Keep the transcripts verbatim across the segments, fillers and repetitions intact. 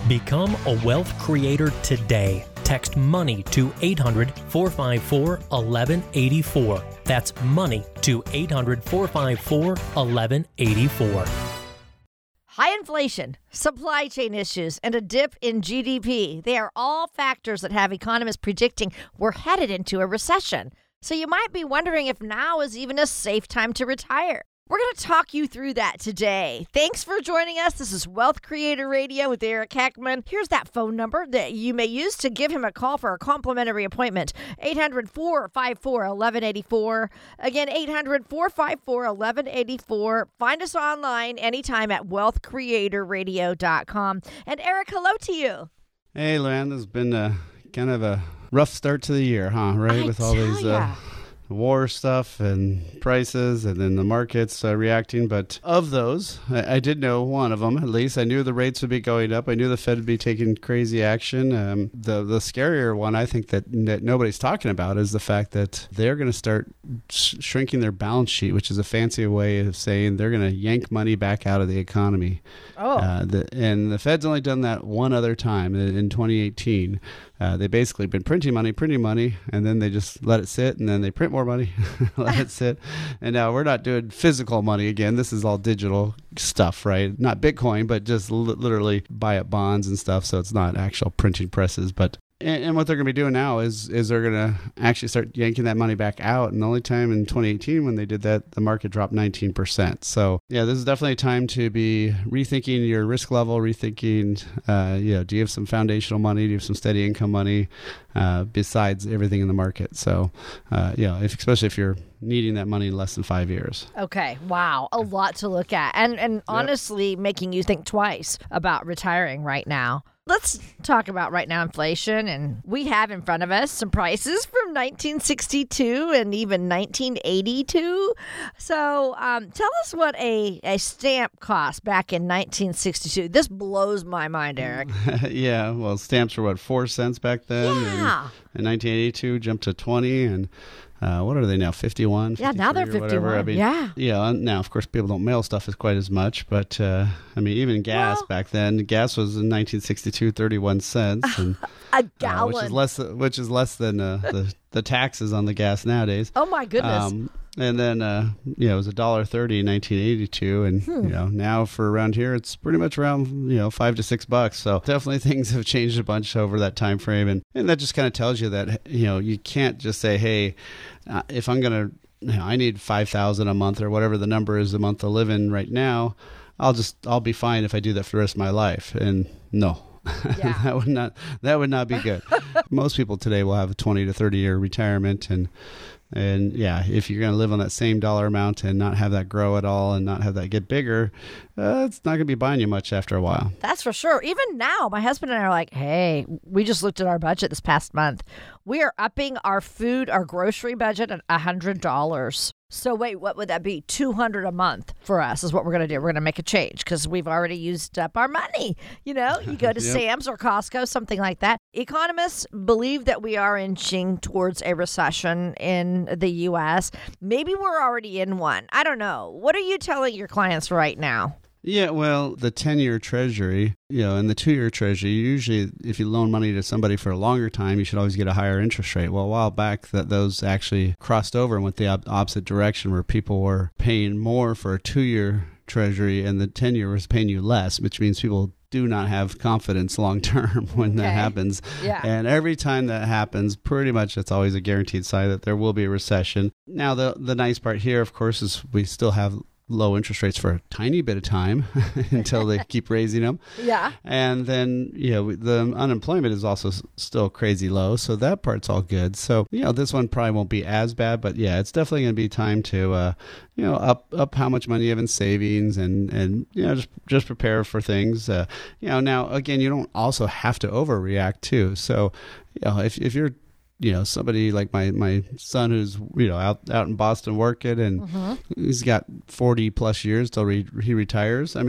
Become a wealth creator today. Text MONEY to eight hundred, four five four, one one eight four. That's MONEY to eight hundred, four five four, one one eight four. High inflation, supply chain issues, and a dip in G D P. They are all factors that have economists predicting we're headed into a recession. So you might be wondering if now is even a safe time to retire. We're going to talk you through that today. Thanks for joining us. This is Wealth Creator Radio with Eric Heckman. Here's that phone number that you may use to give him a call for a complimentary appointment. eight hundred, four five four, one one eight four. Again, eight hundred, four five four, one one eight four. Find us online anytime at wealth creator radio dot com. And Eric, hello to you. Hey, Luann. This has been a, kind of a rough start to the year, huh? Right? I With all these uh, war stuff and prices and then the markets uh, reacting. But of those, I, I did know one of them, at least. I knew the rates would be going up. I knew the Fed would be taking crazy action. Um, the the scarier one, I think, that, that nobody's talking about is the fact that they're going to start sh- shrinking their balance sheet, which is a fancy way of saying they're going to yank money back out of the economy. Oh. Uh, the, and the Fed's only done that one other time in, in twenty eighteen. Uh, they basically been printing money, printing money, and then they just let it sit, and then they print more money, let it sit. And now we're not doing physical money again. This is all digital stuff, right? Not Bitcoin, but just li- literally buy up bonds and stuff. So it's not actual printing presses. But and, and what they're going to be doing now is is they're going to actually start yanking that money back out. And the only time in twenty eighteen when they did that, the market dropped nineteen percent. So yeah, this is definitely a time to be rethinking your risk level, rethinking, uh, you know, do you have some foundational money? Do you have some steady income money uh, besides everything in the market? So, uh, you know, if, especially if you're needing that money in less than five years. Okay. Wow. A lot to look at. And, and Yep. honestly, making you think twice about retiring right now. Let's talk about right now inflation, and we have in front of us some prices from nineteen sixty-two and even nineteen eighty-two. So um, tell us what a, a stamp cost back in nineteen sixty-two. This blows my mind, Eric. Yeah, well, stamps were what, four cents back then? Yeah. And in nineteen eighty-two, jumped to twenty, and uh, what are they now, fifty-one? Yeah, now they're fifty-three or whatever. fifty-one. I mean, Yeah. Yeah, now, of course, people don't mail stuff as quite as much, but, uh, I mean, even gas Well- back then, gas was in nineteen sixty-two, thirty-one cents. And, A uh, gallon. which is less, which is less than uh, the, the taxes on the gas nowadays. Oh, my goodness. Um, and then, uh, you know, it was a dollar thirty in nineteen eighty-two, and Hmm. you know, now for around here, it's pretty much around you know five to six bucks. So definitely things have changed a bunch over that time frame, and and that just kind of tells you that you know you can't just say, hey, uh, if I'm gonna, you know, I need five thousand a month or whatever the number is a month to live in right now, I'll just I'll be fine if I do that for the rest of my life. And no. Yeah. that would not that would not be good. Most people today will have a twenty to thirty year retirement, and and yeah, if you're going to live on that same dollar amount and not have that grow at all and not have that get bigger, uh, it's not going to be buying you much after a while. That's for sure. Even now, my husband and I are like, hey, we just looked at our budget this past month. We are upping our food, our grocery budget at one hundred dollars. So wait, what would that be? two hundred dollars a month for us is what we're going to do. We're going to make a change because we've already used up our money. You know, you go to Yep. Sam's or Costco, something like that. Economists believe that we are inching towards a recession in the U S. Maybe we're already in one. I don't know. What are you telling your clients right now? Yeah, well, the ten-year treasury, you know, and the two-year treasury, usually if you loan money to somebody for a longer time, you should always get a higher interest rate. Well, a while back, that those actually crossed over and went the op- opposite direction, where people were paying more for a two-year treasury and the ten-year was paying you less, which means people do not have confidence long-term when that Okay. happens. Yeah. And every time that happens, pretty much it's always a guaranteed sign that there will be a recession. Now, the the nice part here, of course, is we still have low interest rates for a tiny bit of time until they keep raising them. Yeah. And then, you know, the unemployment is also s- still crazy low. So that part's all good. So, you know, this one probably won't be as bad, but yeah, it's definitely going to be time to, uh, you know, up, up how much money you have in savings and, and, you know, just, just prepare for things. Uh, you know, now, again, you don't also have to overreact too. So, you know, if, if you're, you know, somebody like my, my son who's, you know, out, out in Boston working and Mm-hmm. he's got forty plus years till re- he retires. I mean,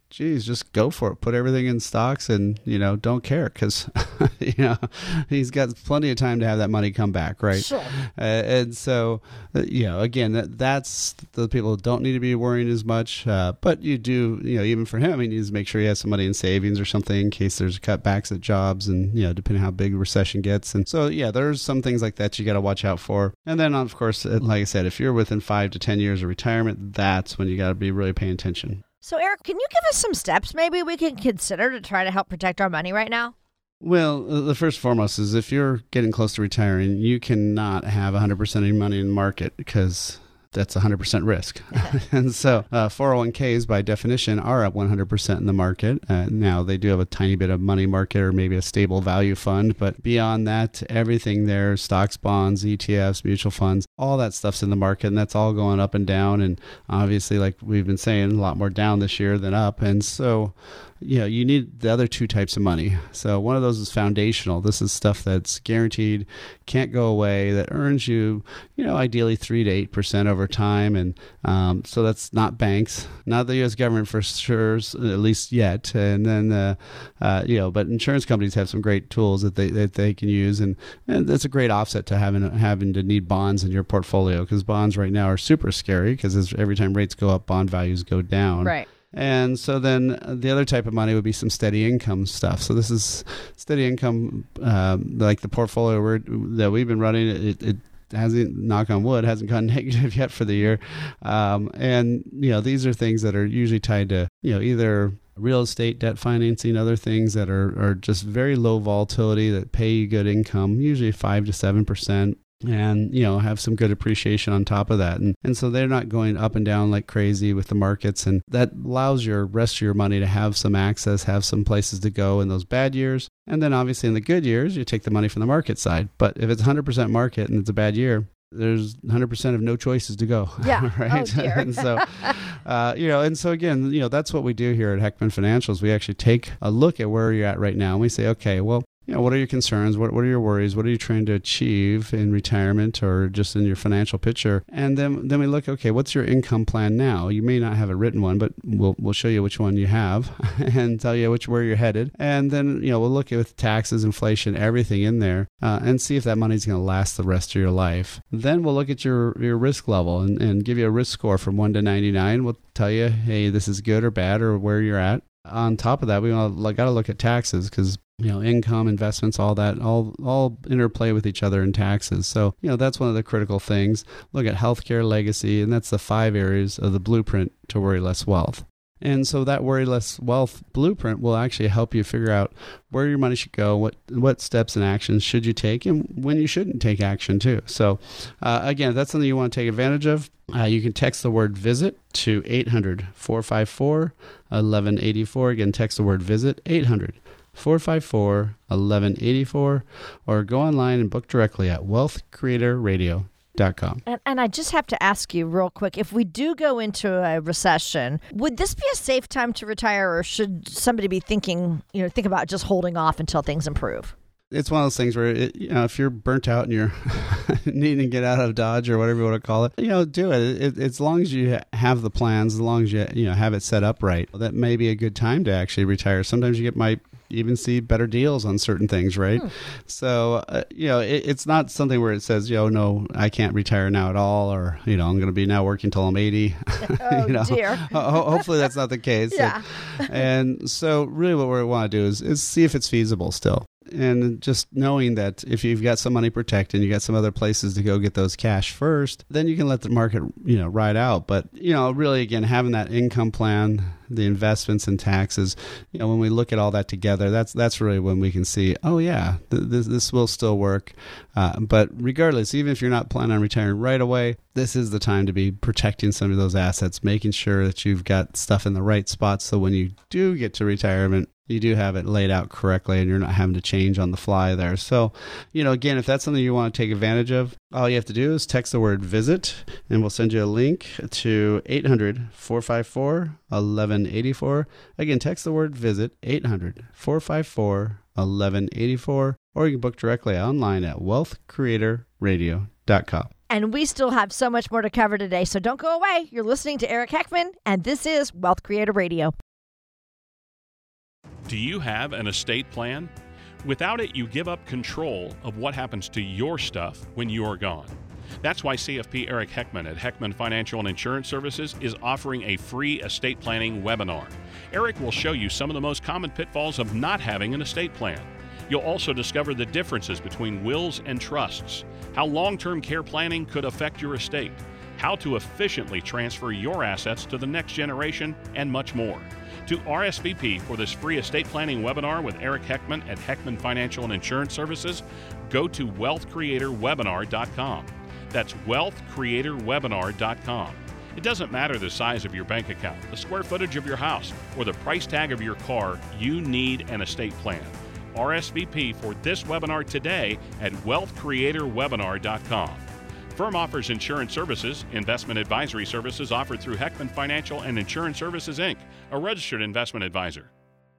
geez, just go for it. Put everything in stocks and, you know, don't care because, you know, he's got plenty of time to have that money come back, right? Sure. Uh, and so, uh, you know, again, that, that's the people who don't need to be worrying as much. Uh, but you do, you know, even for him, he needs to make sure he has some money in savings or something in case there's cutbacks at jobs and, you know, depending on how big the recession gets. And so, yeah, there's some things like that you got to watch out for. And then, of course, like I said, if you're within five to ten years of retirement, that's when you got to be really paying attention. So, Eric, can you give us some steps maybe we can consider to try to help protect our money right now? Well, the first and foremost is if you're getting close to retiring, you cannot have one hundred percent of your money in the market because that's one hundred percent risk. And so uh, four oh one k's by definition are at one hundred percent in the market. Uh, now, they do have a tiny bit of money market or maybe a stable value fund. But beyond that, everything there, stocks, bonds, E T Fs, mutual funds, all that stuff's in the market. And that's all going up and down. And obviously, like we've been saying, a lot more down this year than up. And so, you know, you need the other two types of money. So one of those is foundational. This is stuff that's guaranteed, can't go away, that earns you, you know, ideally three to eight percent over time. And um, so that's not banks, not the U S government for sure, at least yet. And then, uh, uh, you know, but insurance companies have some great tools that they that they can use, and, and that's a great offset to having having to need bonds in your portfolio because bonds right now are super scary because every time rates go up, bond values go down. Right. And so then the other type of money would be some steady income stuff. So this is steady income, um, like the portfolio we're, that we've been running. It, it hasn't, knock on wood, hasn't gone negative yet for the year. Um, and, you know, these are things that are usually tied to, you know, either real estate, debt financing, other things that are, are just very low volatility that pay you good income, usually five to seven percent. And, you know, have some good appreciation on top of that. And and so they're not going up and down like crazy with the markets. And that allows your rest of your money to have some access, have some places to go in those bad years. And then obviously in the good years, you take the money from the market side. But if it's one hundred percent market and it's a bad year, there's one hundred percent of no choices to go. Yeah. Right. Oh, dear. And so, uh, you know, and so again, you know, that's what we do here at Heckman Financials. We actually take a look at where you're at right now. And we say, okay, well, you know, what are your concerns? What what are your worries? What are you trying to achieve in retirement or just in your financial picture? And then then we look, okay, what's your income plan now? You may not have a written one, but we'll we'll show you which one you have and tell you which where you're headed. And then, you know, we'll look at with taxes, inflation, everything in there, uh, and see if that money's going to last the rest of your life. Then we'll look at your, your risk level and, and give you a risk score from one to ninety-nine. We'll tell you, hey, this is good or bad or where you're at. On top of that, we got to look at taxes because, you know, income, investments, all that, all all interplay with each other in taxes. So, you know, that's one of the critical things. Look at healthcare, legacy, and that's the five areas of the blueprint to worry less wealth. And so that worry less wealth blueprint will actually help you figure out where your money should go, what what steps and actions should you take, and when you shouldn't take action too. So uh, again, if that's something you want to take advantage of, uh, you can text the word VISIT to eight hundred, four five four, eleven eighty-four. Again, text the word VISIT, eight hundred, four five four, eleven eighty-four, or go online and book directly at wealth creator radio dot com. And, and I just have to ask you real quick, if we do go into a recession, would this be a safe time to retire, or should somebody be thinking, you know, think about just holding off until things improve? It's one of those things where, it, you know, if you're burnt out and you're needing to get out of Dodge or whatever you want to call it, you know, do it. It, it. As long as you have the plans, as long as you, you know, have it set up right, that may be a good time to actually retire. Sometimes you get might even see better deals on certain things, right? Hmm. So, uh, you know, it, it's not something where it says, you know, no, I can't retire now at all, or, you know, I'm going to be now working till I'm eighty. Oh, you know, dear. ho- hopefully that's not the case. Yeah. And, and so really what we want to do is, is see if it's feasible still. And just knowing that if you've got some money protected and you got some other places to go get those cash first, then you can let the market, you know, ride out. But, you know, really, again, having that income plan, the investments and taxes, you know, when we look at all that together, that's that's really when we can see, oh, yeah, th- this, this will still work. Uh, but regardless, even if you're not planning on retiring right away, this is the time to be protecting some of those assets, making sure that you've got stuff in the right spots so when you do get to retirement, you do have it laid out correctly and you're not having to change on the fly there. So, you know, again, if that's something you want to take advantage of, all you have to do is text the word VISIT and we'll send you a link to eight hundred, four five four, eleven eighty-four. Again, text the word VISIT, eight hundred, four five four, eleven eighty-four, or you can book directly online at wealth creator radio dot com. And we still have so much more to cover today, so don't go away. You're listening to Eric Heckman, and this is Wealth Creator Radio. Do you have an estate plan? Without it, you give up control of what happens to your stuff when you are gone. That's why C F P Eric Heckman at Heckman Financial and Insurance Services is offering a free estate planning webinar. Eric will show you some of the most common pitfalls of not having an estate plan. You'll also discover the differences between wills and trusts, how long-term care planning could affect your estate, how to efficiently transfer your assets to the next generation, and much more. To R S V P for this free estate planning webinar with Eric Heckman at Heckman Financial and Insurance Services, go to wealth creator webinar dot com. That's wealth creator webinar dot com. It doesn't matter the size of your bank account, the square footage of your house, or the price tag of your car, you need an estate plan. R S V P for this webinar today at wealth creator webinar dot com. Firm offers insurance services, investment advisory services offered through Heckman Financial and Insurance Services, Incorporated, a registered investment advisor.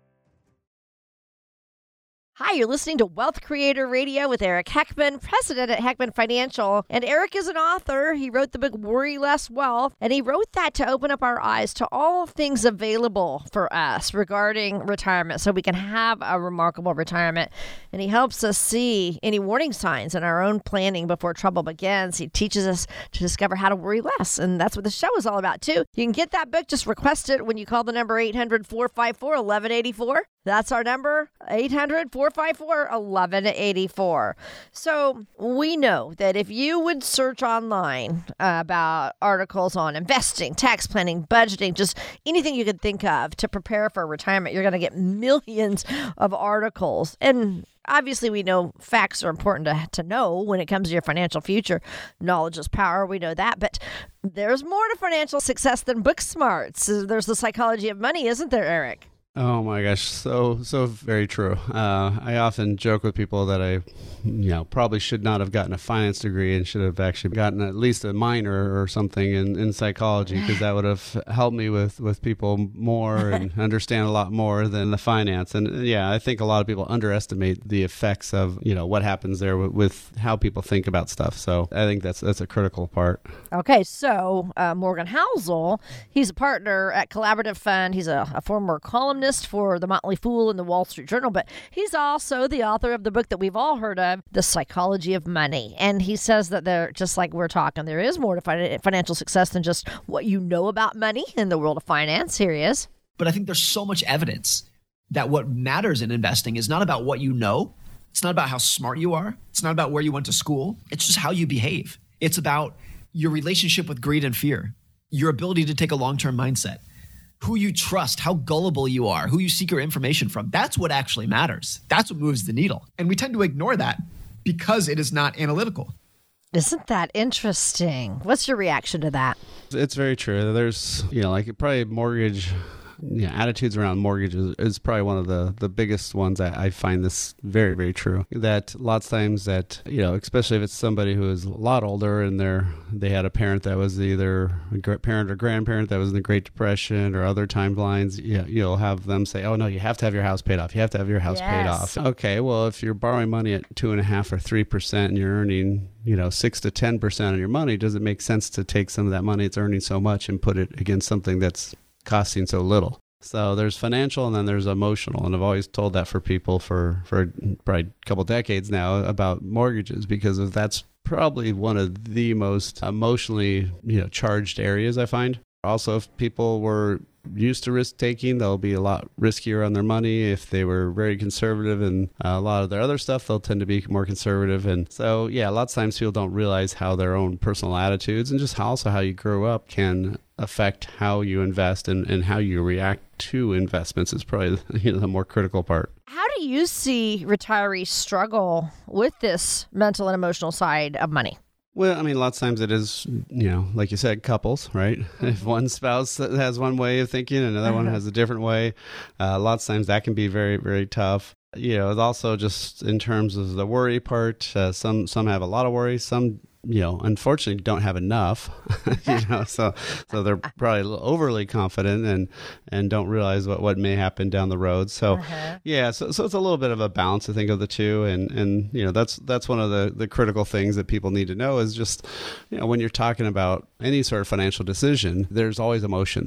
Hi, you're listening to Wealth Creator Radio with Eric Heckman, president at Heckman Financial. And Eric is an author. He wrote the book Worry Less Wealth, and he wrote that to open up our eyes to all things available for us regarding retirement so we can have a remarkable retirement. And he helps us see any warning signs in our own planning before trouble begins. He teaches us to discover how to worry less, and that's what the show is all about, too. You can get that book. Just request it when you call the number eight hundred, four five four, one one eight four. That's our number, eight hundred, four five four, one one eight four. So we know that if you would search online uh, about articles on investing, tax planning, budgeting, just anything you could think of to prepare for retirement, you're going to get millions of articles. And obviously, we know facts are important to, to know when it comes to your financial future. Knowledge is power. We know that. But there's more to financial success than book smarts. There's the psychology of money, isn't there, Eric? Oh my gosh, so so very true. Uh, I often joke with people that I, you know, probably should not have gotten a finance degree and should have actually gotten at least a minor or something in, in psychology, because that would have helped me with, with people more and understand a lot more than the finance. And yeah, I think a lot of people underestimate the effects of, you know, what happens there with, with how people think about stuff. So I think that's that's a critical part. Okay, so uh, Morgan Housel, he's a partner at Collaborative Fund. He's a, a former columnist for The Motley Fool and The Wall Street Journal, but he's also the author of the book that we've all heard of, The Psychology of Money. And he says that there, just like we're talking, there is more to fin- financial success than just what you know about money in the world of finance. Here he is. But I think there's so much evidence that what matters in investing is not about what you know. It's not about how smart you are. It's not about where you went to school. It's just how you behave. It's about your relationship with greed and fear, your ability to take a long-term mindset, who you trust, how gullible you are, who you seek your information from. That's what actually matters. That's what moves the needle. And we tend to ignore that because it is not analytical. Isn't that interesting? What's your reaction to that? It's very true. There's, you know, like probably mortgage, you know, attitudes around mortgages is probably one of the, the biggest ones. I, I find this very, very true. That lots of times that, you know, especially if it's somebody who is a lot older and they're, they had a parent that was either a parent or grandparent that was in the Great Depression or other timelines, you know, you'll have them say, oh, no, you have to have your house paid off. You have to have your house Yes. paid off. Okay, well, if you're borrowing money at two and a half or three percent and you're earning, you know, six to ten percent on your money, does it make sense to take some of that money it's earning so much and put it against something that's costing so little? So there's financial and then there's emotional. And I've always told that for people for, for probably a couple decades now about mortgages, because of that's probably one of the most emotionally, you know, charged areas I find. Also, if people were used to risk taking, they'll be a lot riskier on their money. If they were very conservative and uh, a lot of their other stuff, they'll tend to be more conservative. And so, yeah, lots of times people don't realize how their own personal attitudes and just how also how you grow up can affect how you invest and, and how you react to investments is probably, you know, the more critical part. How do you see retirees struggle with this mental and emotional side of money? Well, I mean, lots of times it is, you know, like you said, couples, right? If one spouse has one way of thinking, another one has a different way. Uh, lots of times that can be very, very tough. You know, also just in terms of the worry part, uh, some some have a lot of worry, some, you know, unfortunately don't have enough, you know, so so they're probably a little overly confident and and don't realize what, what may happen down the road. So, uh-huh. yeah, so so it's a little bit of a balance, I think, of the two. And, and you know, that's that's one of the, the critical things that people need to know is just, you know, when you're talking about any sort of financial decision, there's always emotion there.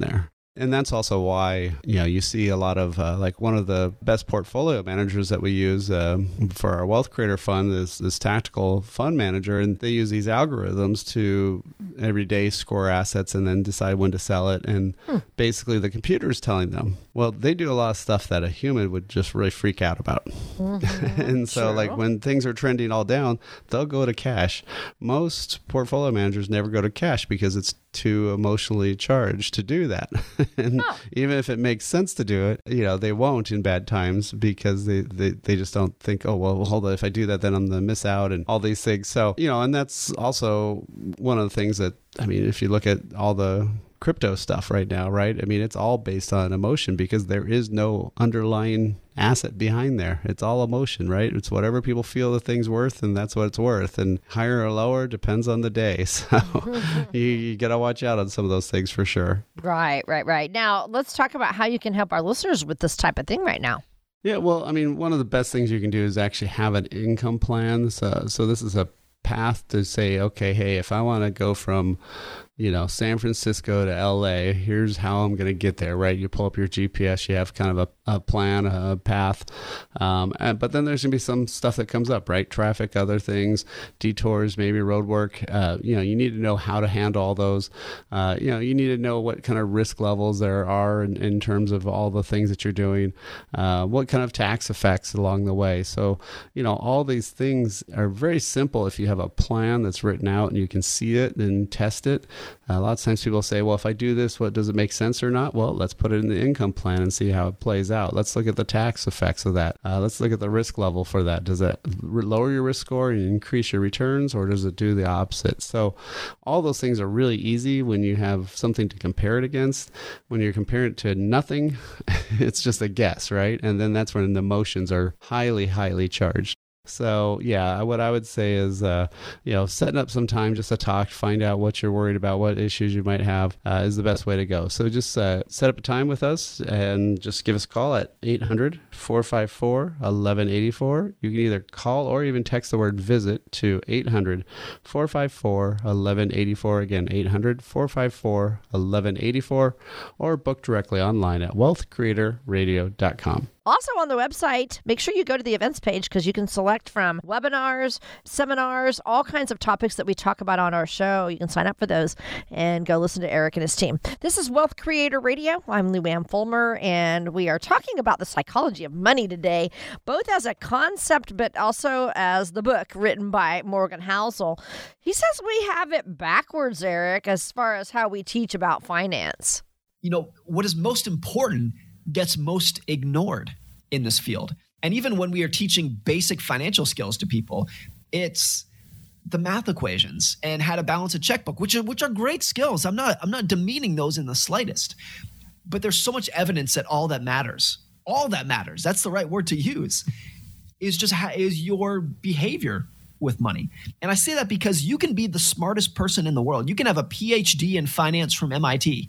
And that's also why, you know, you see a lot of, uh, like one of the best portfolio managers that we use uh, for our Wealth Creator Fund is this tactical fund manager. And they use these algorithms to every day score assets and then decide when to sell it. And hmm. basically the computer is telling them, well, they do a lot of stuff that a human would just really freak out about. Mm-hmm. And so sure. like when things are trending all down, they'll go to cash. Most portfolio managers never go to cash because it's too emotionally charged to do that. And oh. even if it makes sense to do it, you know, they won't in bad times because they, they, they just don't think, oh, well, hold on, if I do that, then I'm going to miss out and all these things. So, you know, and that's also one of the things that, I mean, if you look at all the crypto stuff right now, right? I mean, it's all based on emotion because there is no underlying asset behind there. It's all emotion, right? It's whatever people feel the thing's worth, and that's what it's worth. And higher or lower depends on the day. So you, you got to watch out on some of those things for sure. Right, right, right. Now, let's talk about how you can help our listeners with this type of thing right now. Yeah, well, I mean, one of the best things you can do is actually have an income plan. So, so this is a path to say, okay, hey, if I want to go from, you know, San Francisco to L A, here's how I'm going to get there, right? You pull up your G P S, you have kind of a, a plan, a path. Um, and, but then there's going to be some stuff that comes up, right? Traffic, other things, detours, maybe road work. Uh, you know, you need to know how to handle all those. Uh, you know, you need to know what kind of risk levels there are in, in terms of all the things that you're doing, uh, what kind of tax effects along the way. So, you know, all these things are very simple if you have a plan that's written out and you can see it and test it. Uh, a lot of times people say, well, if I do this, what does it make sense or not? Well, let's put it in the income plan and see how it plays out. Let's look at the tax effects of that. Uh, let's look at the risk level for that. Does it re- lower your risk score and increase your returns, or does it do the opposite? So all those things are really easy when you have something to compare it against. When you're comparing it to nothing, it's just a guess, right? And then that's when the emotions are highly, highly charged. So, yeah, what I would say is, uh, you know, setting up some time just to talk, find out what you're worried about, what issues you might have uh, is the best way to go. So just uh, set up a time with us and just give us a call at eight hundred, four five four, eleven eighty-four. You can either call or even text the word visit to eight hundred, four five four, eleven eighty-four. Again, eight hundred, four five four, eleven eighty-four, or book directly online at wealth creator radio dot com. Also on the website, make sure you go to the events page because you can select from webinars, seminars, all kinds of topics that we talk about on our show. You can sign up for those and go listen to Eric and his team. This is Wealth Creator Radio. I'm Lou Ann Fulmer, and we are talking about the psychology of money today, both as a concept but also as the book written by Morgan Housel. He says we have it backwards, Eric, as far as how we teach about finance. You know, what is most important gets most ignored in this field. And even when we are teaching basic financial skills to people, it's the math equations and how to balance a checkbook, which are which are great skills. I'm not I'm not demeaning those in the slightest. But there's so much evidence that all that matters, all that matters, that's the right word to use, is just how, is your behavior with money. And I say that because you can be the smartest person in the world. You can have a P H D in finance from M I T.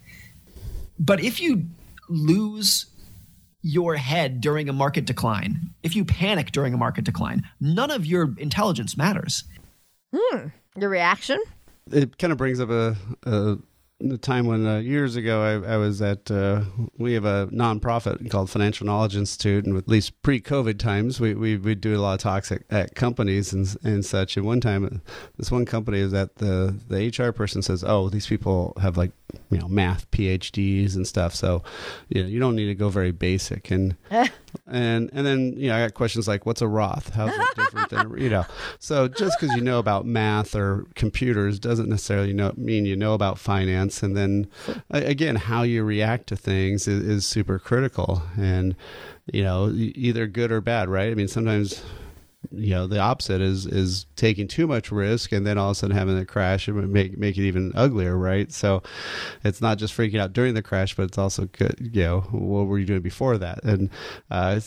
But if you lose your head during a market decline, if you panic during a market decline, none of your intelligence matters. Hmm. Your reaction? It kind of brings up a, a the time when uh, years ago I, I was at, uh, we have a nonprofit called Financial Knowledge Institute, and at least pre-COVID times, we we we do a lot of talks at, at companies and and such. And one time, this one company is that the the H R person says, "Oh, these people have like you know math P H Ds and stuff, so you know you don't need to go very basic." And and and then you know I got questions like, "What's a Roth? How's it different than you know?" So just because you know about math or computers doesn't necessarily know, mean you know about finance. And then again, how you react to things is, is super critical, and you know either good or bad, right? I mean, sometimes you know the opposite is is taking too much risk and then all of a sudden having a crash and make make it even uglier, right? So it's not just freaking out during the crash, but it's also good. You know, what were you doing before that? And uh, it's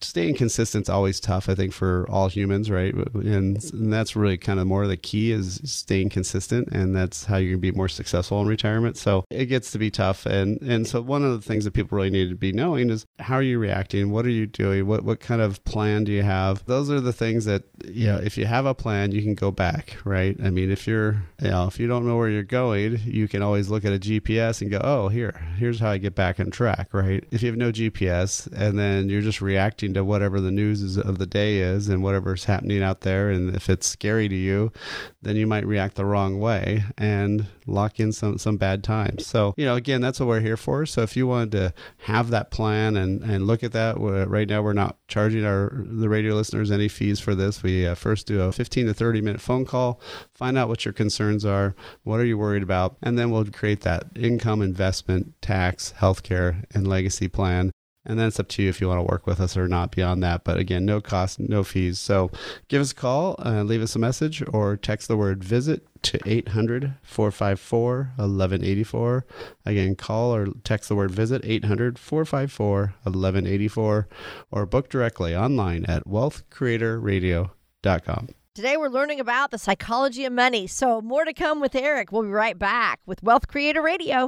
staying consistent is always tough, I think, for all humans, right? And, and that's really kind of more the key is staying consistent, and that's how you're going to be more successful in retirement. So it gets to be tough. And, and so one of the things that people really need to be knowing is how are you reacting? What are you doing? What, what kind of plan do you have? Those are the things that, you know, if you have a plan, you can go back, right? I mean, if you're, you know, if you don't know where you're going, you can always look at a G P S and go, oh, here, here's how I get back on track, right? If you have no G P S and then you're just reacting to whatever the news is of the day is and whatever's happening out there, and if it's scary to you, then you might react the wrong way and lock in some, some bad times. So, you know, again, that's what we're here for. So if you wanted to have that plan and, and look at that, right now we're not charging our the radio listeners any fees for this. We uh, first do a fifteen to thirty minute phone call, find out what your concerns are, what are you worried about, and then we'll create that income, investment, tax, healthcare, and legacy plan. And then it's up to you if you want to work with us or not beyond that. But again, no cost, no fees. So give us a call, uh, leave us a message, or text the word VISIT to eight hundred, four five four, eleven eighty-four. Again, call or text the word VISIT, eight hundred, four five four, eleven eighty-four, or book directly online at wealth creator radio dot com. Today we're learning about the psychology of money. So more to come with Eric. We'll be right back with Wealth Creator Radio.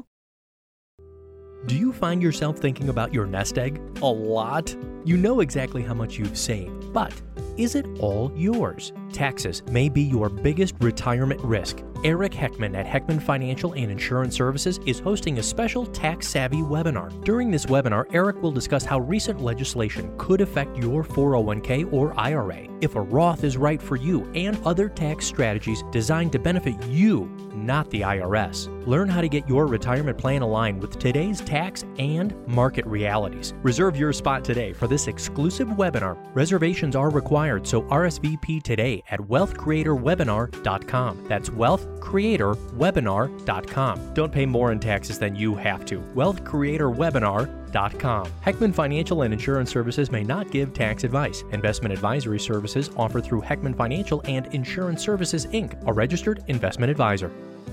Do you find yourself thinking about your nest egg a lot? You know exactly how much you've saved, but is it all yours? Taxes may be your biggest retirement risk. Eric Heckman at Heckman Financial and Insurance Services is hosting a special tax-savvy webinar. During this webinar, Eric will discuss how recent legislation could affect your four oh one k or I R A, if a Roth is right for you, and other tax strategies designed to benefit you, not the I R S. Learn how to get your retirement plan aligned with today's tax and market realities. Reserve your spot today for this exclusive webinar. Reservations are required, so R S V P today at wealth creator webinar dot com. That's wealth creator webinar dot com. Don't pay more in taxes than you have to. wealth creator webinar dot com. Heckman Financial and Insurance Services may not give tax advice. Investment advisory services offered through Heckman Financial and Insurance Services, Incorporated, a registered investment advisor.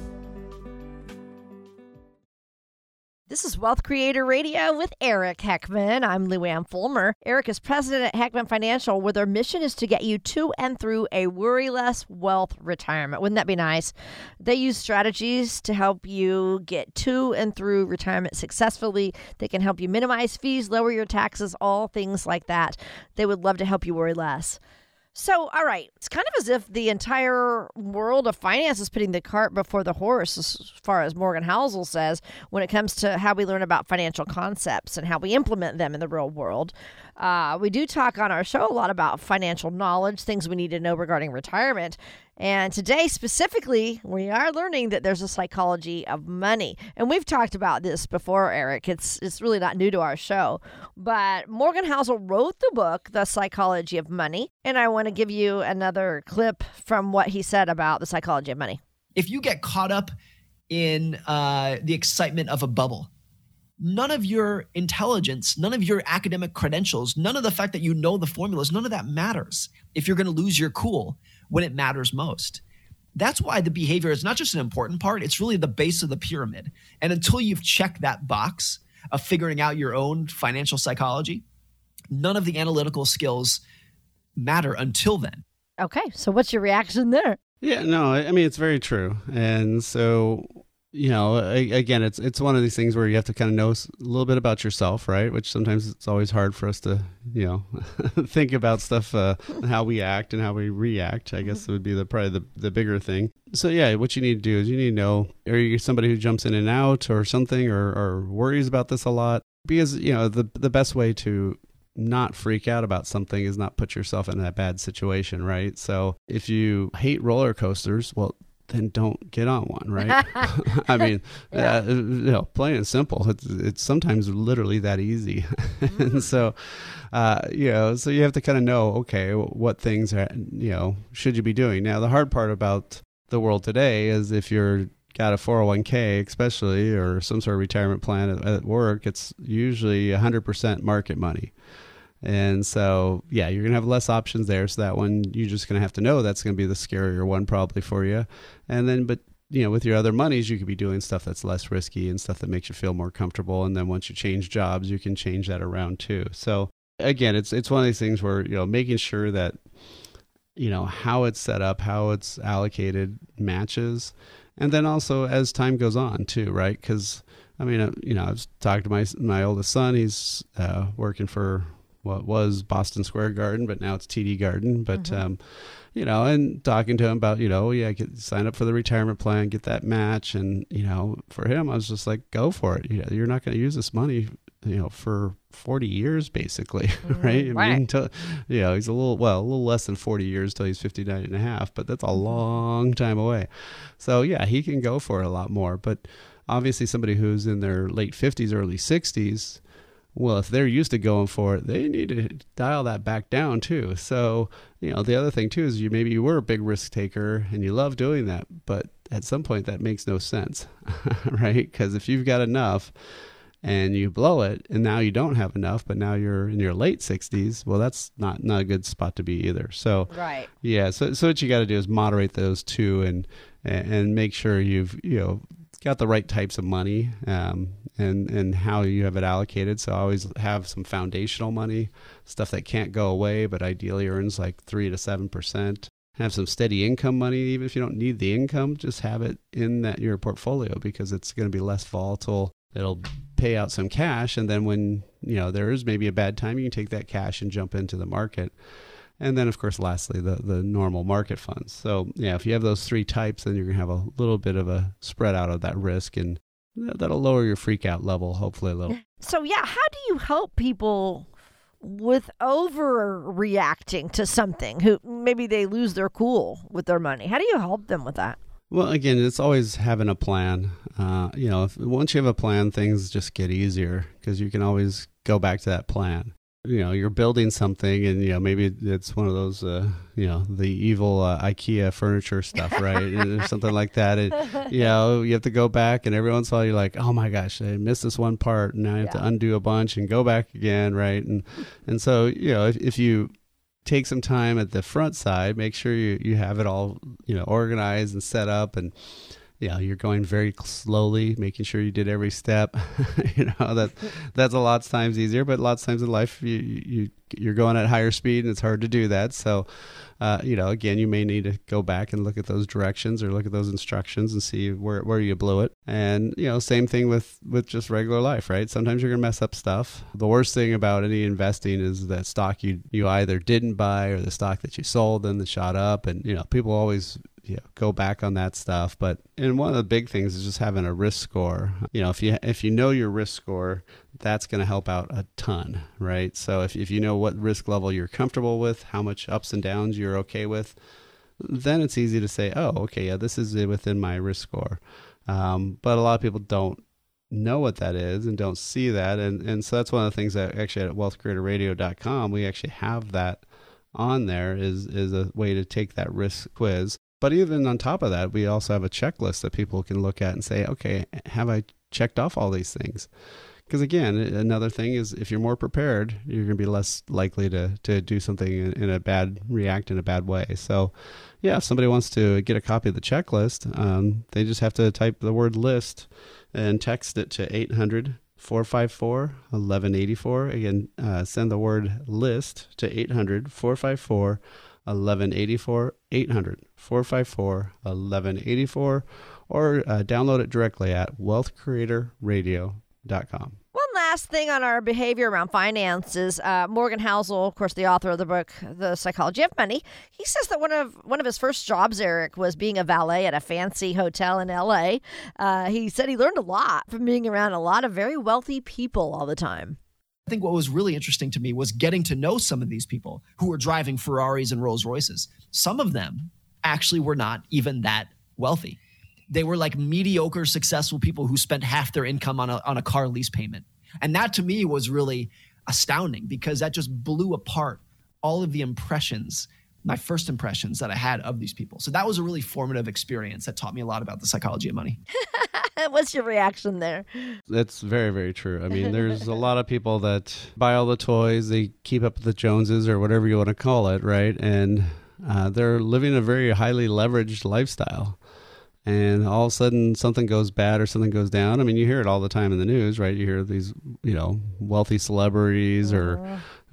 This is Wealth Creator Radio with Eric Heckman. I'm Lou Ann Fulmer. Eric is president at Heckman Financial, where their mission is to get you to and through a worry-less wealth retirement. Wouldn't that be nice? They use strategies to help you get to and through retirement successfully. They can help you minimize fees, lower your taxes, all things like that. They would love to help you worry less. So, all right, it's kind of as if the entire world of finance is putting the cart before the horse, as far as Morgan Housel says, when it comes to how we learn about financial concepts and how we implement them in the real world. Uh, we do talk on our show a lot about financial knowledge, things we need to know regarding retirement. And today, specifically, we are learning that there's a psychology of money. And we've talked about this before, Eric. It's it's really not new to our show. But Morgan Housel wrote the book, The Psychology of Money. And I want to give you another clip from what he said about the psychology of money. If you get caught up in uh, the excitement of a bubble, none of your intelligence, none of your academic credentials, none of the fact that you know the formulas, none of that matters if you're going to lose your cool when it matters most. That's why the behavior is not just an important part, it's really the base of the pyramid. And until you've checked that box of figuring out your own financial psychology, none of the analytical skills matter until then. Okay, so what's your reaction there? Yeah, no, I mean, it's very true. And so, you know, again, it's it's one of these things where you have to kind of know a little bit about yourself, right? Which sometimes it's always hard for us to, you know, think about stuff, uh, how we act and how we react. I guess it would be the probably the, the bigger thing. So yeah, what you need to do is you need to know, are you somebody who jumps in and out or something, or, or worries about this a lot? Because, you know, the the best way to not freak out about something is not put yourself in that bad situation, right? So if you hate roller coasters, well, then don't get on one, right? I mean, yeah. uh, you know, plain and simple. It's it's sometimes literally that easy. Mm-hmm. And so, uh, you know, so you have to kind of know, okay, what things are, you know, should you be doing? Now, the hard part about the world today is if you're got a four oh one k, especially, or some sort of retirement plan at, at work, it's usually one hundred percent market money. And so, yeah, you're going to have less options there. So that one, you're just going to have to know that's going to be the scarier one probably for you. And then, but, you know, with your other monies, you could be doing stuff that's less risky and stuff that makes you feel more comfortable. And then once you change jobs, you can change that around too. So Again, it's it's one of these things where, you know, making sure that, you know, how it's set up, how it's allocated matches. And then also as time goes on too, right? Because, I mean, uh, you know, I've talked to my my oldest son. He's uh, working for what was Boston Square Garden, but now it's T D Garden. But, mm-hmm. um, you know, and talking to him about, you know, yeah, get, sign up for the retirement plan, get that match. And, you know, for him, I was just like, go for it. You know, you're not going to use this money, you know, for forty years, basically, mm, right? I right. mean, to, you know, he's a little, well, a little less than forty years till he's fifty-nine and a half, but that's a long time away. So yeah, he can go for it a lot more. But obviously somebody who's in their late fifties, early sixties, well, if they're used to going for it, they need to dial that back down too. So, you know, the other thing too is you maybe you were a big risk taker and you love doing that, but at some point that makes no sense, right? Because if you've got enough and you blow it and now you don't have enough, but now you're in your late sixties, well, that's not, not a good spot to be either. So, right. yeah, so so what you got to do is moderate those two and and make sure you've, you know, got the right types of money um, and, and how you have it allocated. So I always have some foundational money, stuff that can't go away, but ideally earns like three to seven percent. Have some steady income money, even if you don't need the income, just have it in that your portfolio because it's going to be less volatile. It'll pay out some cash. And then when, you know, there is maybe a bad time, you can take that cash and jump into the market. And then, of course, lastly, the, the normal market funds. So, yeah, if you have those three types, then you're going to have a little bit of a spread out of that risk, and that'll lower your freak out level, hopefully a little. So, yeah, how do you help people with overreacting to something who maybe they lose their cool with their money? How do you help them with that? Well, again, it's always having a plan. Uh, you know, if, once you have a plan, things just get easier because you can always go back to that plan. You know, you're building something and, you know, maybe it's one of those, uh, you know, the evil uh, IKEA furniture stuff, right? Or something like that. And, you know, you have to go back and every once in a while you're like, oh my gosh, I missed this one part. And now I have yeah. to undo a bunch and go back again, right? And and so, you know, if, if you take some time at the front side, make sure you, you have it all, you know, organized and set up, and yeah, you're going very slowly, making sure you did every step. you know, that that's a lot of times easier, but lots of times in life, you, you, you're going at higher speed and it's hard to do that. So, uh, you know, again, you may need to go back and look at those directions or look at those instructions and see where, where you blew it. And, you know, same thing with, with just regular life, right? Sometimes you're going to mess up stuff. The worst thing about any investing is that stock you, you either didn't buy or the stock that you sold and that shot up. And, you know, people always you know, go back on that stuff. But and one of the big things is just having a risk score. You know, if you if you know your risk score, that's going to help out a ton, right? So if if you know what risk level you're comfortable with, how much ups and downs you're okay with, then it's easy to say, oh, okay, yeah, this is within my risk score. Um, but a lot of people don't know what that is and don't see that. And, and so that's one of the things that actually at wealth creator radio dot com, we actually have that on there is is a way to take that risk quiz. But even on top of that, we also have a checklist that people can look at and say, okay, have I checked off all these things? Because again, another thing is if you're more prepared, you're going to be less likely to, to do something in, in a bad, react in a bad way. So yeah, if somebody wants to get a copy of the checklist, um, they just have to type the word list and text it to eight hundred, four five four, eleven eighty-four. Again, uh, send the word list to eight hundred, four five four, eleven eighty-four, eight hundred, four five four, eleven eighty-four, or uh, download it directly at wealth creator radio dot com. One last thing on our behavior around finances. Uh, Morgan Housel, of course, the author of the book, The Psychology of Money, he says that one of one of his first jobs, Eric, was being a valet at a fancy hotel in L A. Uh, he said he learned a lot from being around a lot of very wealthy people all the time. I think what was really interesting to me was getting to know some of these people who were driving Ferraris and Rolls Royces. Some of them actually were not even that wealthy. They were like mediocre, successful people who spent half their income on a, on a car lease payment. And that to me was really astounding because that just blew apart all of the impressions, my first impressions that I had of these people. So that was a really formative experience that taught me a lot about the psychology of money. What's your reaction there? That's very, very true. I mean, there's a lot of people that buy all the toys, they keep up with the Joneses or whatever you want to call it, right? And uh, they're living a very highly leveraged lifestyle. And all of a sudden something goes bad or something goes down. I mean, you hear it all the time in the news, right? You hear these, you know, wealthy celebrities or,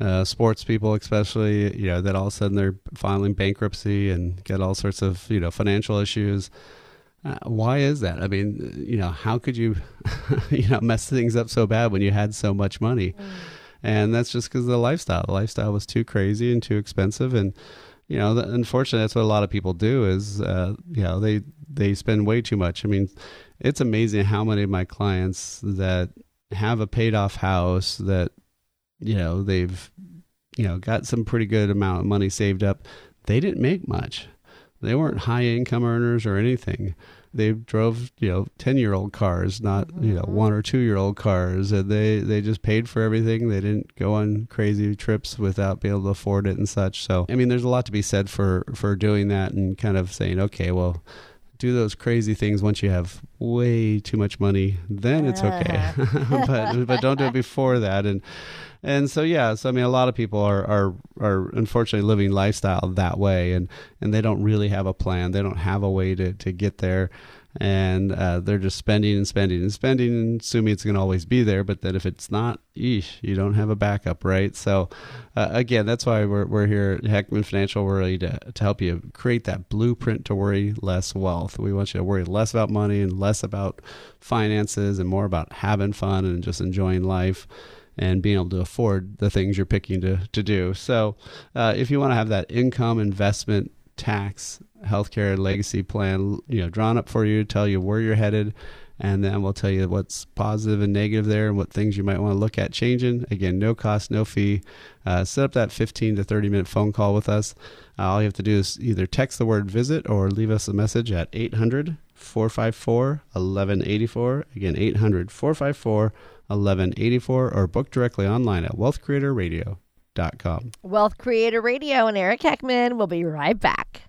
uh, sports people, especially, you know, that all of a sudden they're filing bankruptcy and get all sorts of, you know, financial issues. Uh, why is that? I mean, you know, how could you, you know, mess things up so bad when you had so much money? Mm. And that's just because of the lifestyle. The lifestyle was too crazy and too expensive. And, you know, the, unfortunately, that's what a lot of people do is, uh, you know, they, they spend way too much. I mean, it's amazing how many of my clients that have a paid off house that, you know, they've, you know, got some pretty good amount of money saved up. They didn't make much. They weren't high income earners or anything. They drove, you know, ten year old cars, not, you know, one or two year old cars. And they, they just paid for everything. They didn't go on crazy trips without being able to afford it and such. So, I mean, there's a lot to be said for, for doing that and kind of saying, okay, well, do those crazy things once you have way too much money, then it's okay. but but don't do it before that. And and so yeah, so I mean, a lot of people are are are unfortunately living lifestyle that way, and and they don't really have a plan. They don't have a way to to get there. And uh, they're just spending and spending and spending and assuming it's going to always be there. But then if it's not, eesh, you don't have a backup, right? So uh, again, that's why we're we're here at Heckman Financial. We're ready to, to help you create that blueprint to worry less wealth. We want you to worry less about money and less about finances and more about having fun and just enjoying life and being able to afford the things you're picking to, to do. So uh, if you want to have that income, investment, tax, healthcare, legacy plan, you know, drawn up for you, tell you where you're headed, and then we'll tell you what's positive and negative there and what things you might want to look at changing. Again, no cost, no fee. Uh, set up that fifteen to thirty minute phone call with us. Uh, all you have to do is either text the word visit or leave us a message at eight hundred, four five four, eleven eighty-four. Again, eight hundred, four five four, eleven eighty-four, or book directly online at wealth creator radio dot com. Wealth Creator Radio and Eric Heckman will be right back.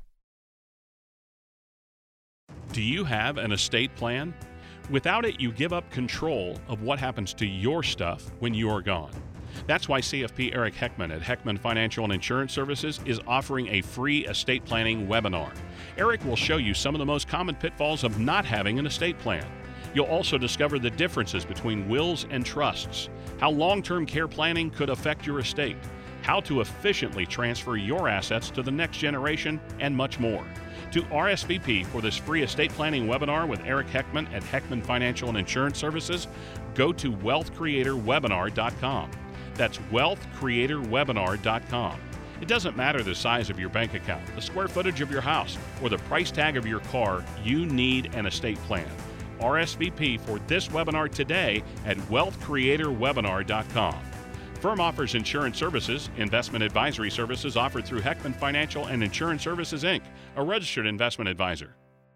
Do you have an estate plan? Without it, you give up control of what happens to your stuff when you are gone. That's why C F P Eric Heckman at Heckman Financial and Insurance Services is offering a free estate planning webinar. Eric will show you some of the most common pitfalls of not having an estate plan. You'll also discover the differences between wills and trusts, how long-term care planning could affect your estate, how to efficiently transfer your assets to the next generation, and much more. To R S V P for this free estate planning webinar with Eric Heckman at Heckman Financial and Insurance Services, go to wealth creator webinar dot com. That's wealth creator webinar dot com. It doesn't matter the size of your bank account, the square footage of your house, or the price tag of your car, you need an estate plan. R S V P for this webinar today at wealth creator webinar dot com. Firm offers insurance services, investment advisory services offered through Heckman Financial and Insurance Services, Incorporated, a registered investment advisor.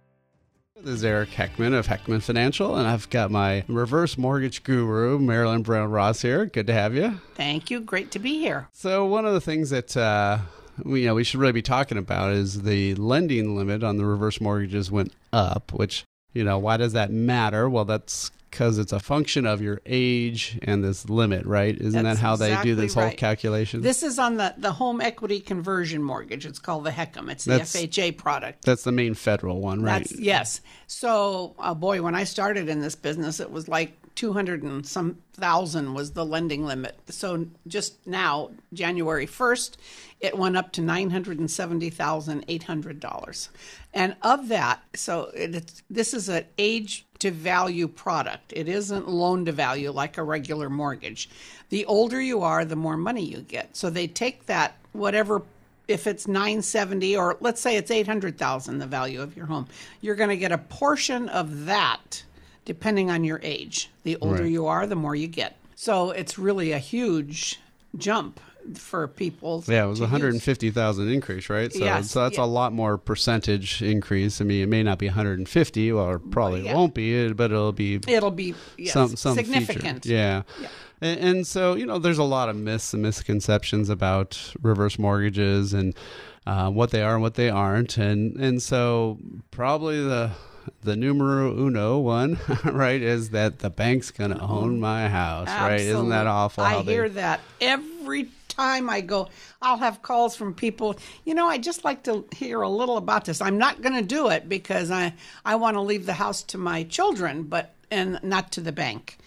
This is Eric Heckman of Heckman Financial, and I've got my reverse mortgage guru, Marilyn Brown Ross, here. Good to have you. Thank you. Great to be here. So one of the things that uh, we, you know, we should really be talking about is the lending limit on the reverse mortgages went up, which, you know, why does that matter? Well, that's because it's a function of your age and this limit, right? Isn't That's that how exactly they do this right. whole calculation? This is on the, the home equity conversion mortgage. It's called the HECM. It's the That's- F H A product. That's the main federal one, right? That's, yes. So, uh, boy, when I started in this business, it was like two hundred and some thousand was the lending limit. So just now, January first, it went up to nine hundred seventy thousand eight hundred dollars. And of that, so it's, this is an age to value product. It isn't loan to value like a regular mortgage. The older you are, the more money you get. So they take that, whatever, if it's nine seventy, or let's say it's eight hundred thousand, the value of your home, you're going to get a portion of that depending on your age. The older Right. you are, the more you get. So it's really a huge jump for people. Yeah, it was to a one hundred use. fifty thousand increase, right? So, Yes, so that's yeah. a lot more percentage increase. I mean, it may not be one hundred fifty, or probably yeah. won't be, but it'll be It'll be yes, some some significant. feature. Yeah. Yeah. And, and so, you know, there's a lot of myths and misconceptions about reverse mortgages and uh, what they are and what they aren't. And and so probably the the numero uno one, right, is that the bank's going to own my house, right? Isn't that Absolutely. awful? I how they- hear that every time I go. I'll have calls from people, you know, I just like to hear a little about this. I'm not going to do it because I, I want to leave the house to my children, but and not to the bank.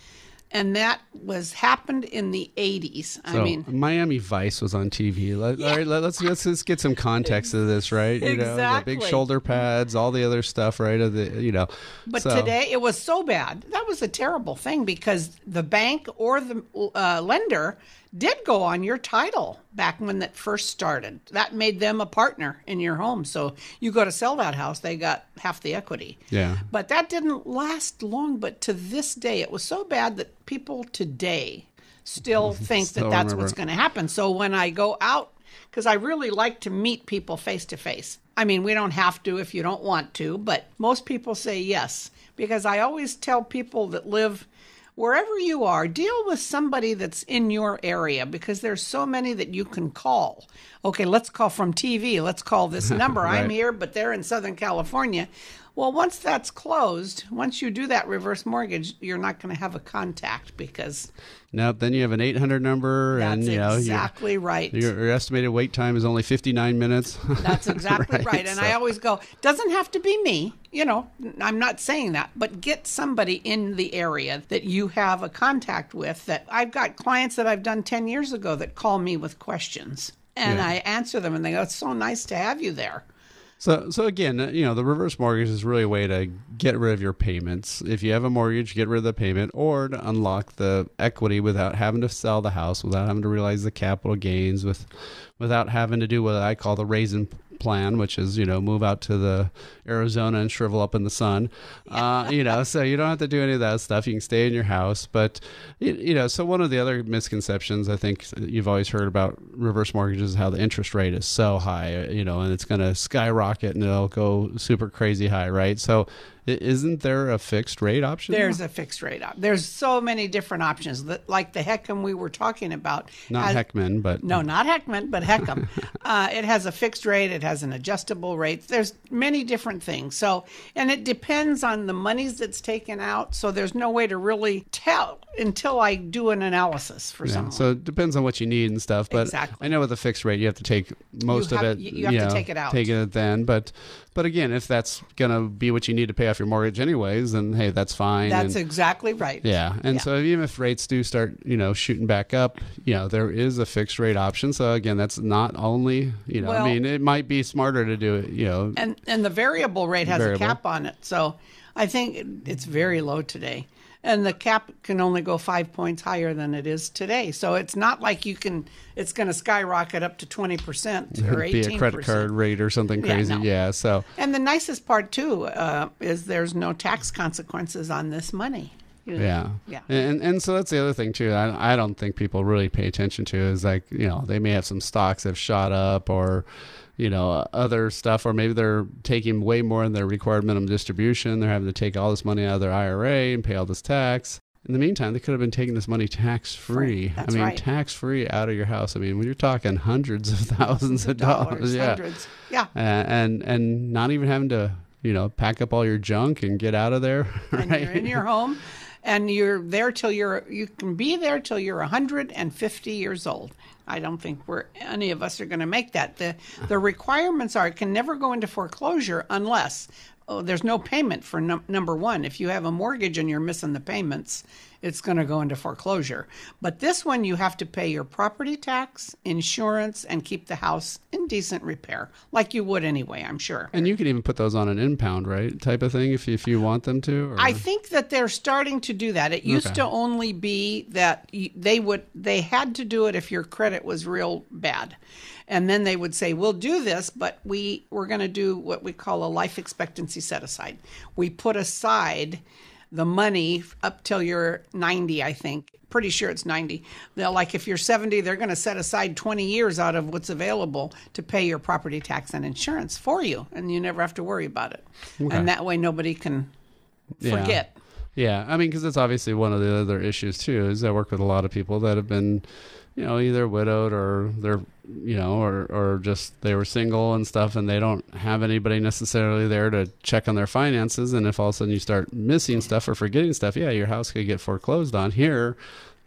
And that was happened in the eighties. So I mean, Miami Vice was on T V. Let, all right, let, let's, let's let's get some context to this, right? You know, the big Exactly. shoulder pads, all the other stuff, right? Of the, you know, but so, today it was so bad. That was a terrible thing because the bank or the uh, lender did go on your title back when that first started. That made them a partner in your home. So you go to sell that house, they got half the equity. Yeah. But that didn't last long. But to this day, it was so bad that people today still think Still that that's remember what's it. going to happen. So when I go out, because I really like to meet people face to face. I mean, we don't have to if you don't want to, but most people say yes. Because I always tell people that live wherever you are, deal with somebody that's in your area because there's so many that you can call. Okay, let's call from T V. Let's call this number. Right. I'm here, but they're in Southern California. Well, once that's closed, once you do that reverse mortgage, you're not going to have a contact because Nope. Then you have an eight hundred number, that's and you know, exactly right. your, your estimated wait time is only fifty-nine minutes. That's exactly right. Right, And so- I always go, doesn't have to be me. You know, I'm not saying that, but get somebody in the area that you have a contact with. That I've got clients that I've done ten years ago that call me with questions. And Yeah. I answer them and they go, it's so nice to have you there. So, so again, uh, you know, the reverse mortgage is really a way to get rid of your payments. If you have a mortgage, get rid of the payment, or to unlock the equity without having to sell the house, without having to realize the capital gains, with, without having to do what I call the raisin plan, which is, you know, move out to the Arizona and shrivel up in the sun. Uh, you know, so you don't have to do any of that stuff. You can stay in your house. But, you, you know, so one of the other misconceptions I think you've always heard about reverse mortgages is how the interest rate is so high, you know, and it's going to skyrocket and it'll go super crazy high, right? So i- isn't there a fixed rate option? There's a fixed rate op. There's so many different options. That, like the Heckman we were talking about. Not has- Heckman, but No, not Heckman, but Heckham. uh, it has a fixed rate. It has an adjustable rate. There's many different things. So, and it depends on the monies that's taken out. So there's no way to really tell until I do an analysis for yeah, someone. so it depends on what you need and stuff. But Exactly. I know with a fixed rate, you have to take most have- of it. you- you have to know, take it out. Take it then. But, but again, if that's going to be what you need to pay off your mortgage anyways, then hey, that's fine. That's and, exactly right. Yeah, and Yeah. so even if rates do start, you know, shooting back up, you know, there is a fixed rate option. So again, that's not only, you know, Well- I mean, it might be smarter to do it, you know. And and the variable rate has Variable. a cap on it. So I think it- it's very low today. And the cap can only go five points higher than it is today. So it's not like you can, it's going to skyrocket up to twenty percent or be eighteen percent. a credit card rate or something Yeah, crazy. no. Yeah. So And the nicest part, too, uh, is there's no tax consequences on this money. You know? yeah, Yeah. and and so that's the other thing too. I I don't think people really pay attention to is like, you know, they may have some stocks that have shot up or, you know, other stuff, or maybe they're taking way more than their required minimum distribution. They're having to take all this money out of their I R A and pay all this tax. In the meantime, they could have been taking this money tax free. That's I mean, right. tax free out of your house. I mean, when you're talking hundreds of thousands of dollars, yeah, hundreds. Yeah. Uh, and and not even having to, you know, pack up all your junk and get out of there. And Right? you're in your home, and you're there till you're, you can be there till you're one hundred fifty years old. I don't think we're, any of us are going to make that. The the requirements are it can never go into foreclosure unless oh, there's no payment for num- number one. If you have a mortgage and you're missing the payments, it's going to go into foreclosure. But this one, you have to pay your property tax, insurance, and keep the house in decent repair, like you would anyway, I'm sure. And you can even put those on an impound, right? Type of thing if if you want them to. Or? I think that they're starting to do that. It used Okay. to only be that y- they would they had to do it if your credit was real bad. And then they would say, "We'll do this, but we we're going to do what we call a life expectancy set aside. We put aside the money up till you're ninety, I think. Pretty sure it's ninety. They're like if you're seventy, they're going to set aside twenty years out of what's available to pay your property tax and insurance for you, and you never have to worry about it. Okay. And that way nobody can Yeah. forget." Yeah, I mean, because that's obviously one of the other issues too. Is I work with a lot of people that have been, you know, either widowed or they're, you know, or or just they were single and stuff, and they don't have anybody necessarily there to check on their finances. And if all of a sudden you start missing stuff or forgetting stuff, yeah, your house could get foreclosed on. Here,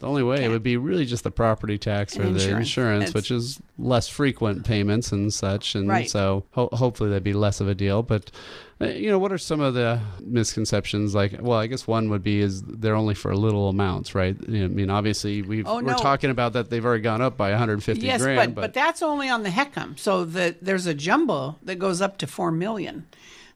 The only way Can't. it would be really just the property tax And or the insurance. insurance, It's- which is less frequent payments and such. And Right. so ho- hopefully that'd be less of a deal. But, uh, you know, what are some of the misconceptions? Like, well, I guess one would be is they're only for little amounts, right? You know, I mean, obviously we've, Oh, we're no. talking about that they've already gone up by one hundred fifty Yes, grand. but, but that's only on the HECM. So the, there's a jumbo that goes up to four million.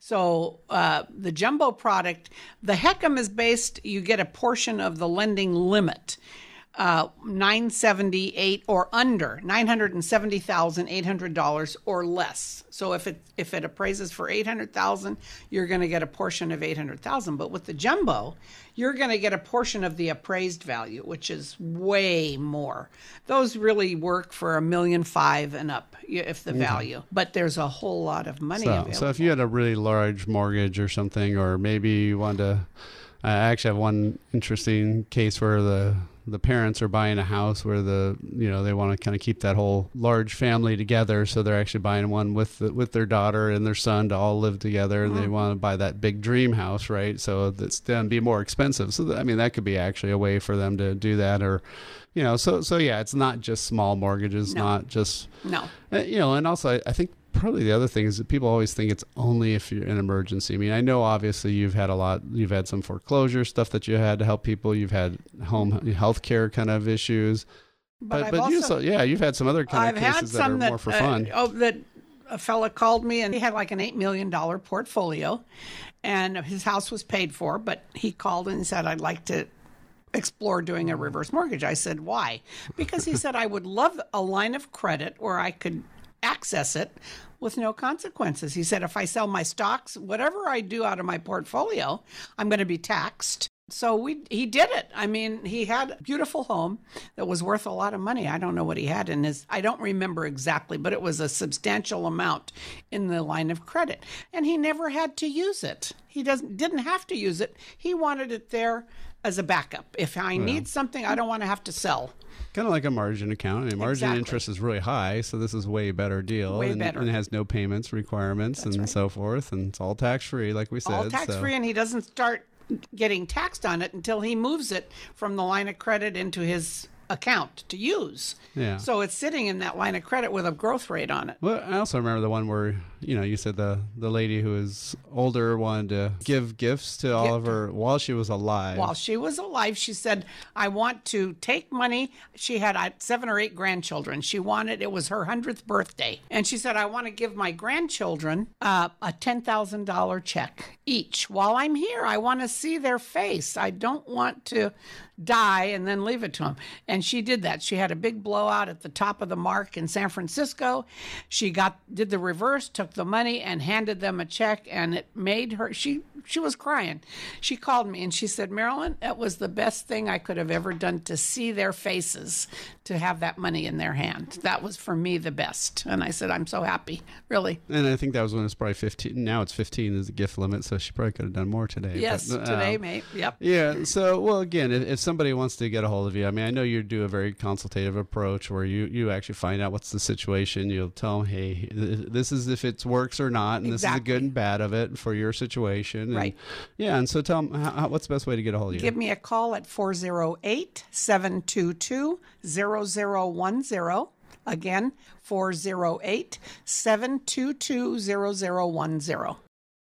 So uh, the jumbo product, the HECM is based, you get a portion of the lending limit. Uh, nine seventy-eight or under, nine hundred seventy thousand eight hundred dollars or less. So if it if it appraises for eight hundred thousand dollars, you're going to get a portion of eight hundred thousand dollars. But with the jumbo, you're going to get a portion of the appraised value, which is way more. Those really work for a million five and up if the value. But there's a whole lot of money So, available. so if you had a really large mortgage or something, or maybe you wanted to, I actually have one interesting case where the the parents are buying a house where the, you know, they want to kind of keep that whole large family together. So they're actually buying one with the, with their daughter and their son to all live together. And they want to buy that big dream house, right? So that's then be more expensive. So, that, I mean, that could be actually a way for them to do that. Or, you know, so, so yeah, it's not just small mortgages, No. not just, No. uh, you know, and also I, I think probably the other thing is that people always think it's only if you're in an emergency. I mean, I know obviously you've had a lot, you've had some foreclosure stuff that you had to help people. You've had home health care kind of issues. But But, I've but, you also- also, yeah, you've had some other kind I've of had cases that are some that, more for uh, fun. oh, that a fella called me and he had like an eight million dollars portfolio and his house was paid for, but he called and said, I'd like to explore doing a reverse mortgage. I said, why? Because he said, I would love a line of credit where I could access it with no consequences. He said, if I sell my stocks, whatever I do out of my portfolio, I'm going to be taxed. So we he did it. I mean, he had a beautiful home that was worth a lot of money. I don't know what he had in his, I don't remember exactly, but it was a substantial amount in the line of credit. And he never had to use it. He doesn't didn't have to use it. He wanted it there as a backup. If I need something, I don't want to have to sell. Kind of like a margin account. I mean, margin Exactly. interest is really high, so this is a way better deal. Way and, better. and it has no payments requirements and right. so forth, and it's all tax free, like we said. All tax so. free, and he doesn't start getting taxed on it until he moves it from the line of credit into his account to use. Yeah. So it's sitting in that line of credit with a growth rate on it. Well, I also remember the one where, you know, you said the, the lady who was older wanted to give gifts to all of her while she was alive. While she was alive, she said, I want to take money. She had uh, seven or eight grandchildren. She wanted, it was her hundredth birthday. And she said, I want to give my grandchildren uh, a ten thousand dollars check each. While I'm here, I want to see their face. I don't want to die and then leave it to them. And she did that. She had a big blowout at the top of the mark in San Francisco. She got did the reverse, took the money and handed them a check, and it made her she she was crying. She called me and she said, Marilyn, it was the best thing I could have ever done to see their faces, to have that money in their hand. That was for me the best. And I said, I'm so happy, really. And I think that was when it was probably fifteen. Now it's fifteen is the gift limit, so she probably could have done more today. Yes, But, today, um, mate. Yep. Yeah. So, well, again, if, if somebody wants to get a hold of you, I mean, I know you do a very consultative approach where you, you actually find out what's the situation. You'll tell them, hey, th- this is if it works or not, and this is the Exactly. good and bad of it for your situation. And, Right. Yeah. And so tell them, how, how- what's the best way to get a hold of you? Give me a call at four oh eight, seven two two, zero zero one zero. Again, four oh eight, seven two two, zero zero one zero.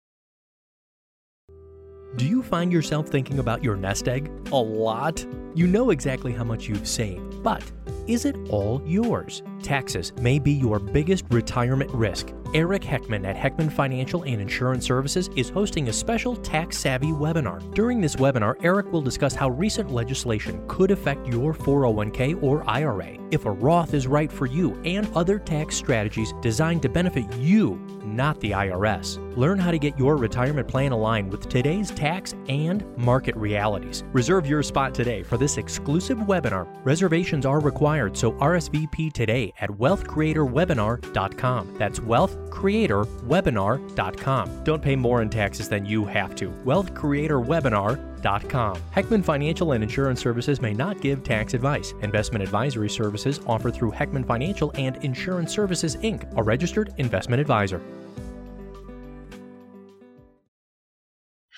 Do you find yourself thinking about your nest egg a lot? You know exactly how much you've saved, but is it all yours? Taxes may be your biggest retirement risk. Eric Heckman at Heckman Financial and Insurance Services is hosting a special Tax Savvy webinar. During this webinar, Eric will discuss how recent legislation could affect your four oh one k or I R A, if a Roth is right for you, and other tax strategies designed to benefit you, not the I R S. Learn how to get your retirement plan aligned with today's tax and market realities. Reserve your spot today for this exclusive webinar. Reservations are required, so R S V P today at wealth creator webinar dot com. That's wealth creator webinar dot com. Don't pay more in taxes than you have to. wealth creator webinar dot com. Heckman Financial and Insurance Services may not give tax advice. Investment advisory services offered through Heckman Financial and Insurance Services, Incorporated, a registered investment advisor.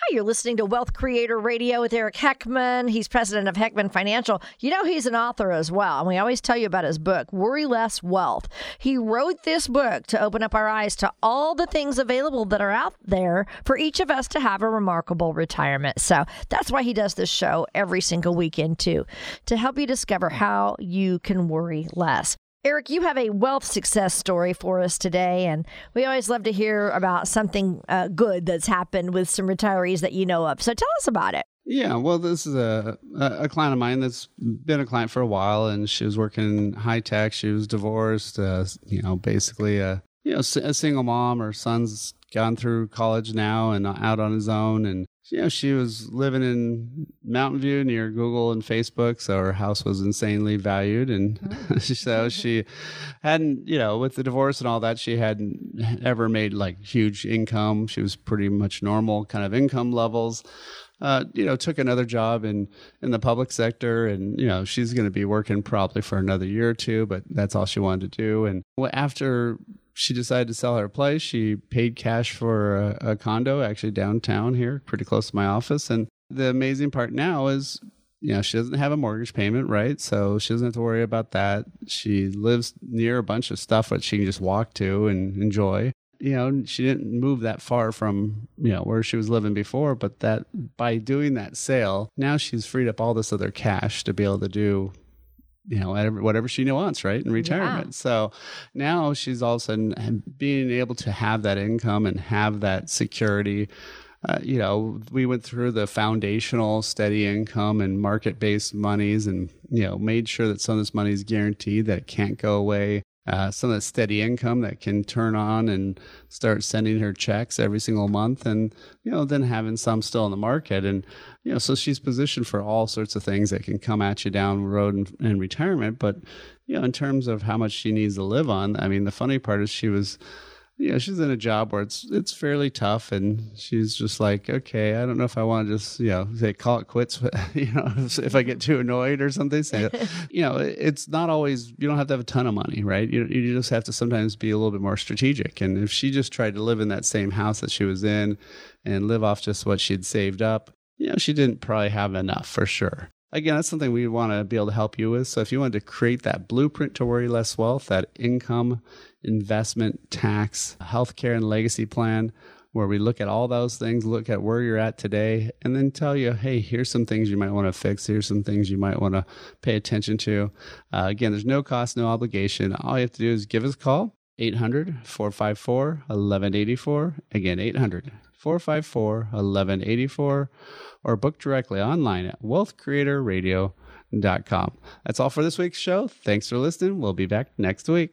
you're listening to Wealth Creator Radio with Eric Heckman. He's president of Heckman Financial. You know, he's an author as well, and we always tell you about his book, Worry Less Wealth. He wrote this book to open up our eyes to all the things available that are out there for each of us to have a remarkable retirement. So that's why he does this show every single weekend, too, to help you discover how you can worry less. Eric, you have a wealth success story for us today, and we always love to hear about something uh, good that's happened with some retirees that you know of. So tell us about it. Yeah, well, this is a a client of mine that's been a client for a while, and she was working in high tech. She was divorced, uh, you know, basically a you know a single mom. Her son's gone through college now and out on his own, and you know, she was living in Mountain View near Google and Facebook, so her house was insanely valued. And oh. so she hadn't, you know, with the divorce and all that, she hadn't ever made like huge income. She was pretty much normal kind of income levels. Uh, you know, took another job in, in the public sector, and, you know, she's going to be working probably for another year or two, but that's all she wanted to do. And after she decided to sell her place, she paid cash for a, a condo actually downtown here, pretty close to my office. And the amazing part now is, you know, she doesn't have a mortgage payment, right? So she doesn't have to worry about that. She lives near a bunch of stuff that she can just walk to and enjoy. You know, she didn't move that far from, you know, where she was living before, but that by doing that sale, now she's freed up all this other cash to be able to do, you know, whatever she wants, right, in retirement. Yeah. So now she's all of a sudden being able to have that income and have that security. Uh, you know, we went through the foundational steady income and market-based monies and, you know, made sure that some of this money is guaranteed, that it can't go away. Uh, some of that steady income that can turn on and start sending her checks every single month, and, you know, then having some still in the market. And, you know, so she's positioned for all sorts of things that can come at you down the road in, in retirement. But, you know, in terms of how much she needs to live on, I mean, the funny part is she was, you know, she's in a job where it's it's fairly tough, and she's just like, okay, I don't know if I want to just, you know, say call it quits, but, you know, if I get too annoyed or something, say, you know, it's not always, you don't have to have a ton of money, right? You you just have to sometimes be a little bit more strategic. And if she just tried to live in that same house that she was in and live off just what she'd saved up, you know, she didn't probably have enough for sure. Again, that's something we want to be able to help you with. So if you wanted to create that blueprint to worry less wealth, that income, investment, tax, healthcare, and legacy plan, where we look at all those things, look at where you're at today, and then tell you, hey, here's some things you might want to fix. Here's some things you might want to pay attention to. Uh, again, there's no cost, no obligation. All you have to do is give us a call, eight hundred, four five four, one one eight four. Again, eight hundred, four five four, one one eight four, or book directly online at wealth creator radio dot com. That's all for this week's show. Thanks for listening. We'll be back next week.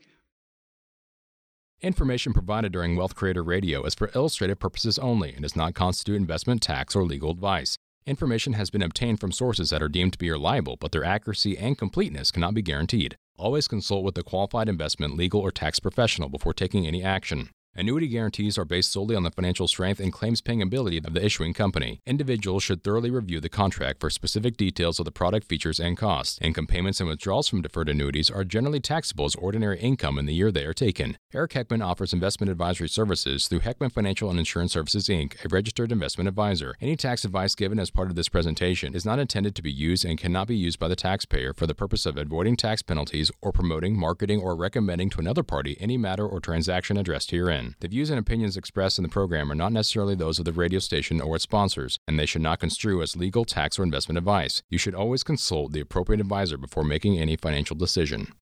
Information provided during Wealth Creator Radio is for illustrative purposes only and does not constitute investment, tax, or legal advice. Information has been obtained from sources that are deemed to be reliable, but their accuracy and completeness cannot be guaranteed. Always consult with a qualified investment, legal, or tax professional before taking any action. Annuity guarantees are based solely on the financial strength and claims-paying ability of the issuing company. Individuals should thoroughly review the contract for specific details of the product features and costs. Income payments and withdrawals from deferred annuities are generally taxable as ordinary income in the year they are taken. Eric Heckman offers investment advisory services through Heckman Financial and Insurance Services, Incorporated, a registered investment advisor. Any tax advice given as part of this presentation is not intended to be used and cannot be used by the taxpayer for the purpose of avoiding tax penalties or promoting, marketing, or recommending to another party any matter or transaction addressed herein. The views and opinions expressed in the program are not necessarily those of the radio station or its sponsors, and they should not construe as legal, tax, or investment advice. You should always consult the appropriate advisor before making any financial decision.